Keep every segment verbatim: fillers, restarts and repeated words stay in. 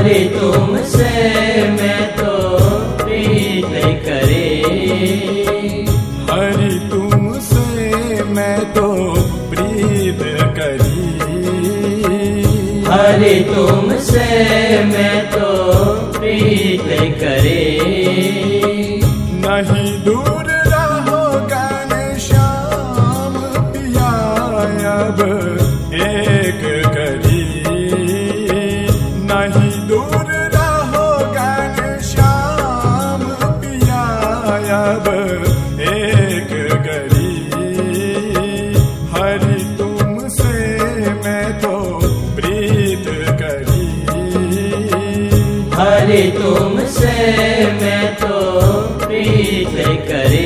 हरि तुमसे मैं तो प्रीत करे, हरि तुमसे मैं तो प्रीत करी, हरि तुमसे मैं तो प्रीत करे। नहीं दूर रहो घनश्याम पिया अब एक करी, नहीं दूर रहो घनश्याम पिया अब एक करी, हरि तुमसे मैं तो प्रीत करी, हरि तुमसे मैं तो प्रीत करे।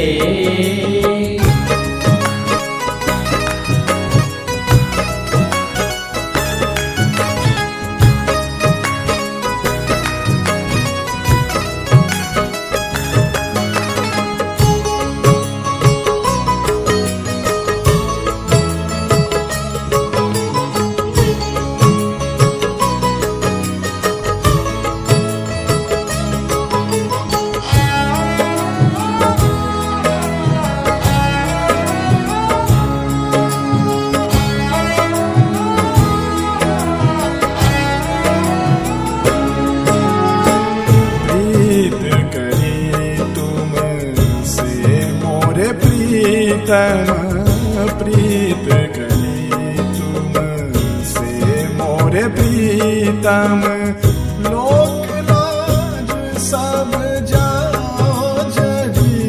प्रीतम प्रीत करी तुमसे मोरे प्रीतम, लोक लाज सब जाओ जरी,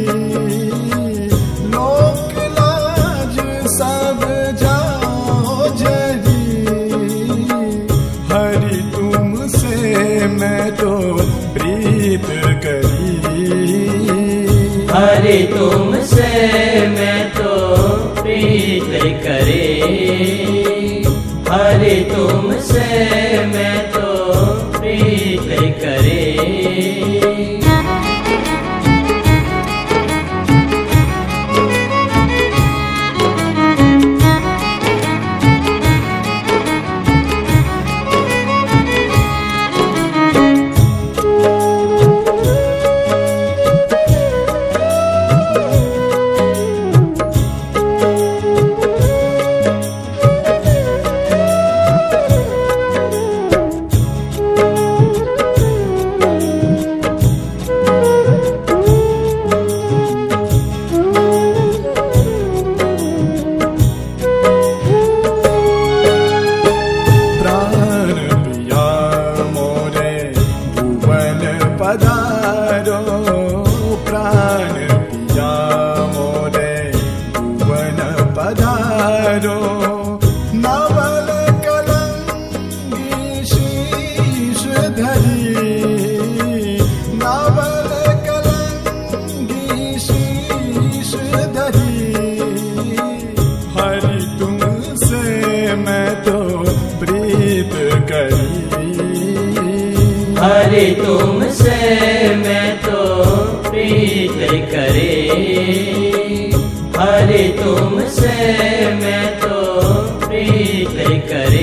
लोक लाज सब जाओ जरी, हरि तुमसे मैं तो प्रीत करी, हरि तुमसे मैं तो प्रीत करे, हरि तुमसे मैं तो प्रीत करे। पधारो प्राण पिया मोरे भुवन पधारो, नवल कलंगी शीश धरी, नवल कलंगी शीश धरी, हरि तुमसे मैं तो प्रीत करी, हरि तुमसे मैं तो प्रीत करे, हरि तुमसे मैं तो प्रीत करे।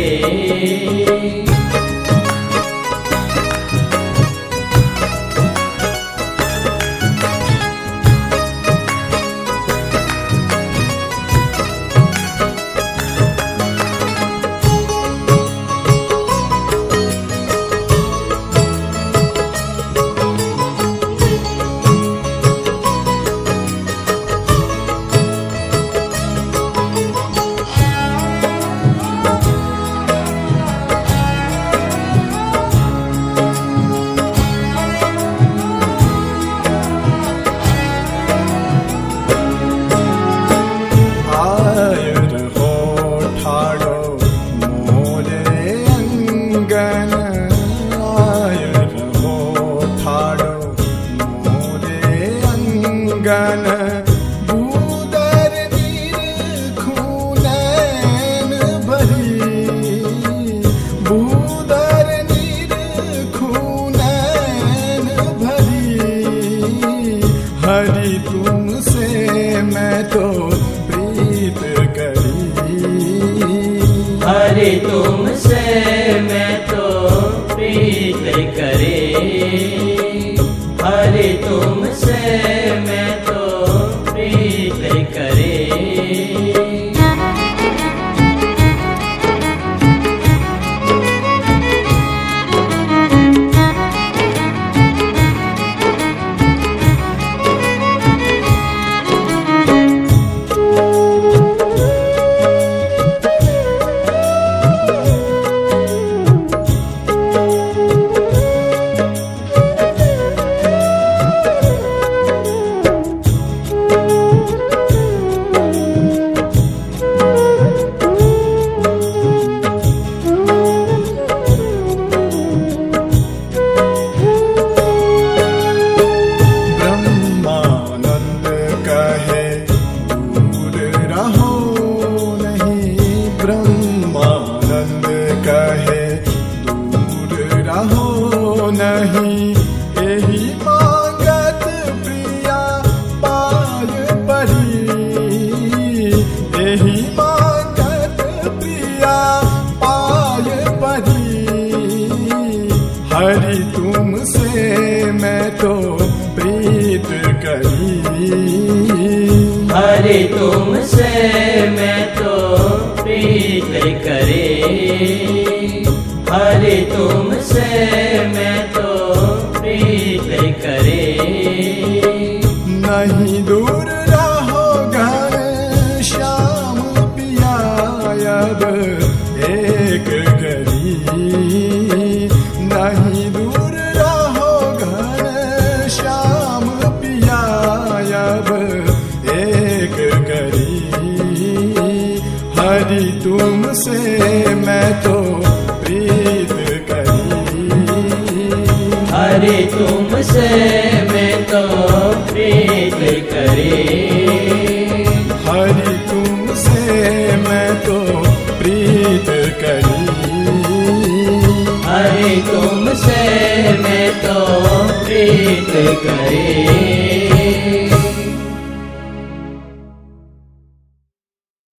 गन भूदर नीर खूनैन भरी, भूदर नीर खूनैन भरी, हरि तुमसे मैं तो प्रीत करी, हरि तुमसे मैं तो प्रीत करी। नहीं यही मांगत प्रिया पाय परी, यही मांगत प्रिया पाय परी। हरि तुमसे मैं तो प्रीत करी, हरि तुमसे मैं तो प्रीत करे, हरि तुमसे मैं तो प्रीत करे। नहीं दूर रहो घर श्याम पिया अब एक करी, नहीं दूर रहो घर श्याम पिया अब एक करी। हरि तुमसे मैं तो प्रीत करी, हरि तुमसे मैं तो प्रीत करे, हरि तुमसे मैं तो प्रीत करी, हरि तुमसे मैं तो प्रीत करे।